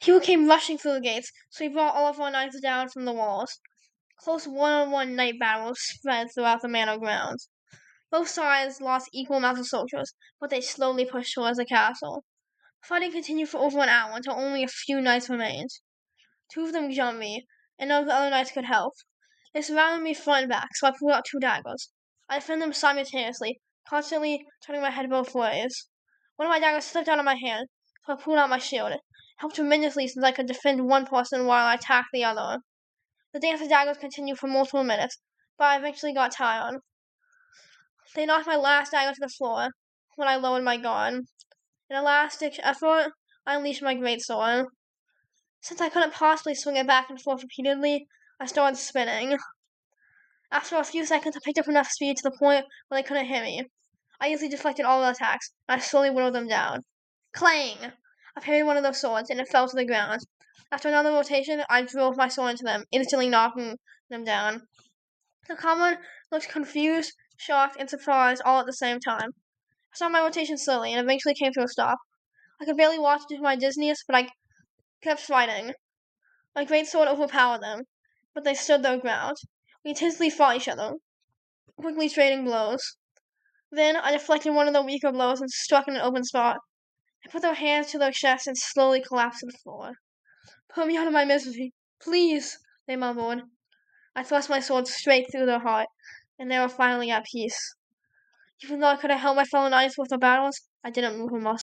People came rushing through the gates, so we brought all of our knights down from the walls. Close one-on-one knight battles spread throughout the manor grounds. Both sides lost equal amounts of soldiers, but they slowly pushed towards the castle. Fighting continued for over an hour until only a few knights remained. Two of them jumped me, and none of the other knights could help. They surrounded me front and back, so I pulled out 2 daggers. I defended them simultaneously, constantly turning my head both ways. One of my daggers slipped out of my hand, so I pulled out my shield. It helped tremendously since I could defend one person while I attacked the other. The dance of daggers continued for multiple minutes, but I eventually got tired. They knocked my last dagger to the floor when I lowered my gun. In a last-ditch effort, I unleashed my greatsword. Since I couldn't possibly swing it back and forth repeatedly, I started spinning. After a few seconds, I picked up enough speed to the point where they couldn't hit me. I easily deflected all the attacks, and I slowly whittled them down. Clang! I parried one of those swords, and it fell to the ground. After another rotation, I drove my sword into them, instantly knocking them down. The comrade looked confused, shocked, and surprised all at the same time. I saw my rotation slowly, and eventually came to a stop. I could barely watch due to my dizziness, but I kept fighting. My greatsword overpowered them, but they stood their ground. We intensely fought each other, quickly trading blows. Then I deflected one of their weaker blows and struck in an open spot. They put their hands to their chests and slowly collapsed to the floor. "Put me out of my misery, please," they mumbled. I thrust my sword straight through their heart, and they were finally at peace. Even though I could have helped my fellow knights with their battles, I didn't move a muscle.